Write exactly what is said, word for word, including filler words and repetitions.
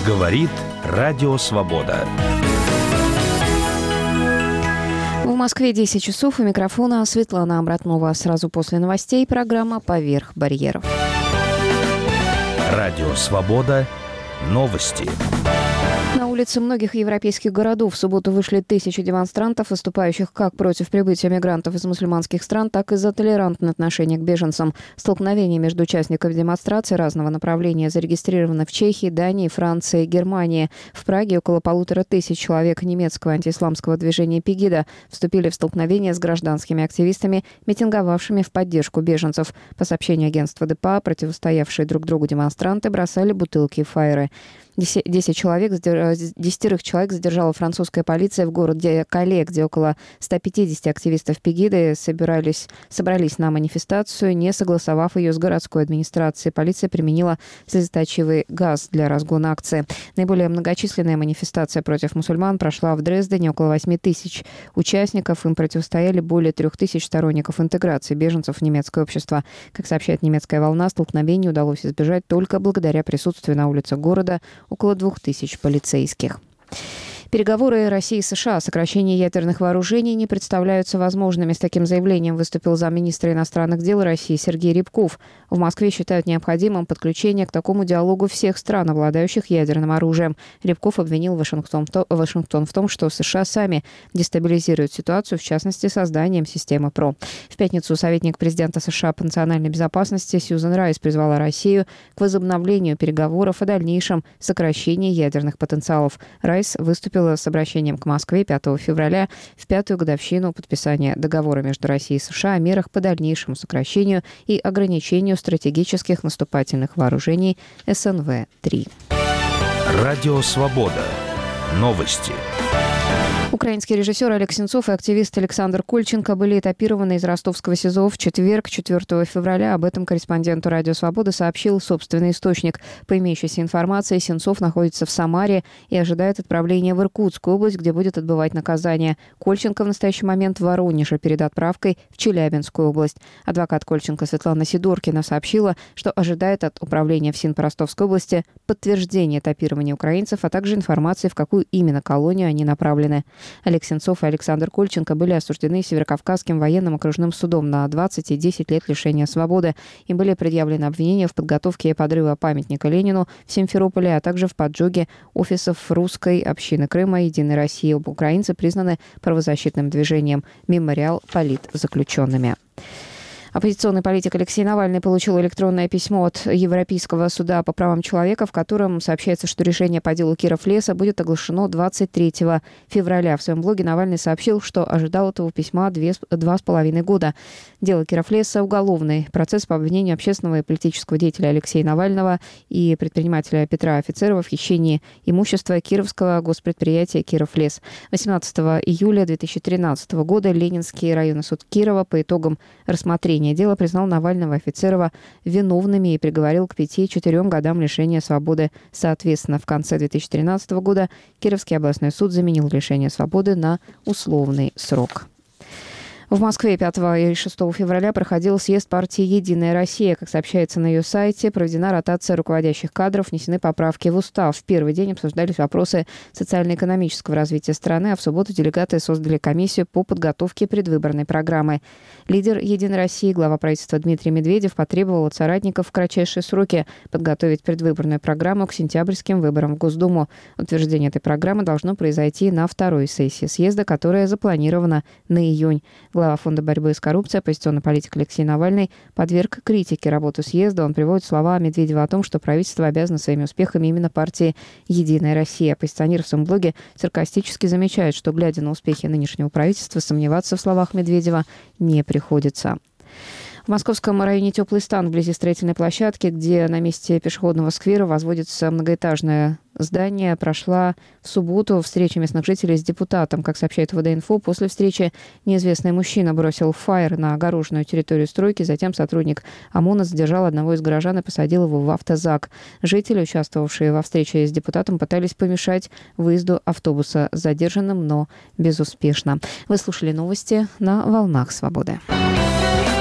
Говорит Радио Свобода. В Москве десять часов, у микрофона Светлана Абратнова. Сразу после новостей программа «Поверх барьеров». Радио Свобода. Новости. На улицы многих европейских городов в субботу вышли тысячи демонстрантов, выступающих как против прибытия мигрантов из мусульманских стран, так и за толерантное отношение к беженцам. Столкновения между участниками демонстраций разного направления зарегистрированы в Чехии, Дании, Франции, Германии. В Праге около полутора тысяч человек немецкого антиисламского движения «Пегида» вступили в столкновение с гражданскими активистами, митинговавшими в поддержку беженцев. По сообщению агентства ДПА, противостоявшие друг другу демонстранты бросали бутылки и фаеры. Десять человек, десятерых человек задержала французская полиция в городе Кале, где около ста пятидесяти активистов Пегиды собирались, собрались на манифестацию, не согласовав ее с городской администрацией. Полиция применила слезоточивый газ для разгона акции. Наиболее многочисленная манифестация против мусульман прошла в Дрездене. Около восьми тысяч участников. Им противостояли более трех тысяч сторонников интеграции беженцев в немецкое общество. Как сообщает «Немецкая волна», столкновений удалось избежать только благодаря присутствию на улицах города около двух тысяч полицейских. Переговоры России и США о сокращении ядерных вооружений не представляются возможными. С таким заявлением выступил замминистра иностранных дел России Сергей Рябков. В Москве считают необходимым подключение к такому диалогу всех стран, обладающих ядерным оружием. Рябков обвинил Вашингтон, Вашингтон в том, что США сами дестабилизируют ситуацию, в частности, созданием системы ПРО. В пятницу советник президента США по национальной безопасности Сьюзен Райс призвала Россию к возобновлению переговоров о дальнейшем сокращении ядерных потенциалов. Райс выступил с обращением к Москве пятого февраля в пятую годовщину подписания договора между Россией и США о мерах по дальнейшему сокращению и ограничению стратегических наступательных вооружений эс эн вэ три. Радио Свобода. Новости. Украинский режиссер Олег Сенцов и активист Александр Кольченко были этапированы из ростовского СИЗО в четверг, четвёртого февраля. Об этом корреспонденту «Радио Свобода» сообщил собственный источник. По имеющейся информации, Сенцов находится в Самаре и ожидает отправления в Иркутскую область, где будет отбывать наказание. Кольченко в настоящий момент в Воронеже перед отправкой в Челябинскую область. Адвокат Кольченко Светлана Сидоркина сообщила, что ожидает от управления ФСИН по Ростовской области подтверждения этапирования украинцев, а также информации, в какую именно колонию они направлены. Олег Сенцов и Александр Кольченко были осуждены Северокавказским военным окружным судом на двадцать и десять лет лишения свободы. Им были предъявлены обвинения в подготовке и подрыва памятника Ленину в Симферополе, а также в поджоге офисов русской общины Крыма и «Единой России». Оба украинца признаны правозащитным движением «Мемориал» политзаключенными. Оппозиционный политик Алексей Навальный получил электронное письмо от Европейского суда по правам человека, в котором сообщается, что решение по делу Киров-Леса будет оглашено двадцать третьего февраля. В своем блоге Навальный сообщил, что ожидал этого письма две, два с половиной года. Дело Киров-Леса – уголовный процесс по обвинению общественного и политического деятеля Алексея Навального и предпринимателя Петра Офицерова в хищении имущества кировского госпредприятия «Киров-Лес». восемнадцатого июля две тысячи тринадцатого года Ленинский районный суд Кирова по итогам рассмотрения дела признал Навального и Офицерова виновными и приговорил к пяти и четырем годам лишения свободы. Соответственно, в конце две тысячи тринадцатого года Кировский областной суд заменил лишение свободы на условный срок. В Москве пятого и шестого февраля проходил съезд партии «Единая Россия». Как сообщается на ее сайте, проведена ротация руководящих кадров, внесены поправки в устав. В первый день обсуждались вопросы социально-экономического развития страны, а в субботу делегаты создали комиссию по подготовке предвыборной программы. Лидер «Единой России», глава правительства Дмитрий Медведев, потребовал от соратников в кратчайшие сроки подготовить предвыборную программу к сентябрьским выборам в Госдуму. Утверждение этой программы должно произойти на второй сессии съезда, которая запланирована на июнь. Глава Фонда борьбы с коррупцией, оппозиционный политик Алексей Навальный подверг критике работу съезда. Он приводит слова Медведева о том, что правительство обязано своими успехами именно партии «Единая Россия». Оппозиционер в своем блоге саркастически замечает, что, глядя на успехи нынешнего правительства, сомневаться в словах Медведева не приходится. В московском районе Теплый стан, вблизи строительной площадки, где на месте пешеходного сквера возводится многоэтажное здание, прошла в субботу встреча местных жителей с депутатом. Как сообщает ВД-инфо, после встречи неизвестный мужчина бросил фаер на огороженную территорию стройки, затем сотрудник ОМОНа задержал одного из горожан и посадил его в автозак. Жители, участвовавшие во встрече с депутатом, пытались помешать выезду автобуса с задержанным, но безуспешно. Вы слушали новости на «Волнах Свободы».